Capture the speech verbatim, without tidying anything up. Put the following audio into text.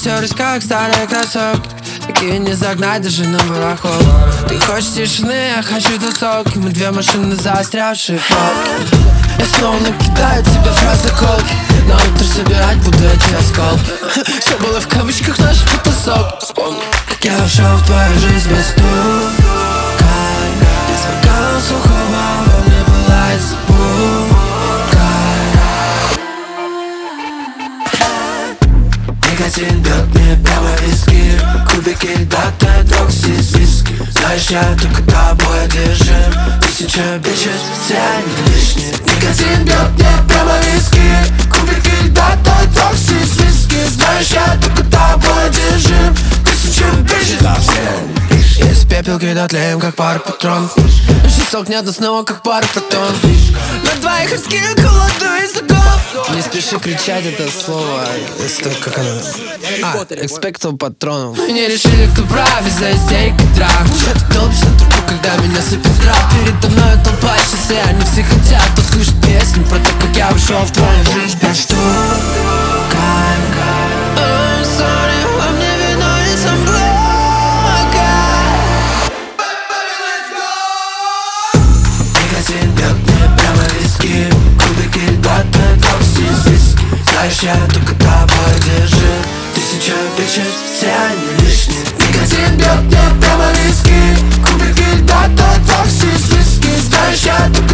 потерлись, как старые кроссовки. Такие не загнать даже на барахол. Ты хочешь тишины, я хочу тусовки. Мы две машины, заострявшие палки. Я снова накидаю тебе фразы колки. На утро собирать буду эти осколки. Все было в кавычках наших потасовок. Вспомни, как я вошел в твою жизнь без стука. Без бокала сухого во мне была испуга. Никотин бьет мне прямо в виски. Кубики льда, токсис, виски. Знаешь, я только тобой одержим. Тысяча бичев специально лишних. Никотин бьет мне прямо в виски. Кубики льда, токсис, виски. Знаешь, я только тобой одержим. Тысяча бичев специально. Из пепел кидать тлеем, как пара патронов. Шесток нет, но снова как пара фотонов. На двоих скину холоду из угов. Не спеши кричать это слово. Это как оно? А, экспекту патронов. Мы не решили, кто прав, из-за истерик и драк. Че ты долбишь на трубку, когда меня сыпет страх? Передо мной толпа, сейчас и они все хотят услышать песню про то, как я вошел в твою жизнь без штука. I'm sorry, во мне вино и самблока. Никотин бьет мне прямо в виски. Кубики льда, токсис, виски. Знаешь, я только тобой держим. Тысяча бичев специально лишних. Никотин бьет мне прямо в виски. Кубики льда, токсис, виски. Знаешь, я только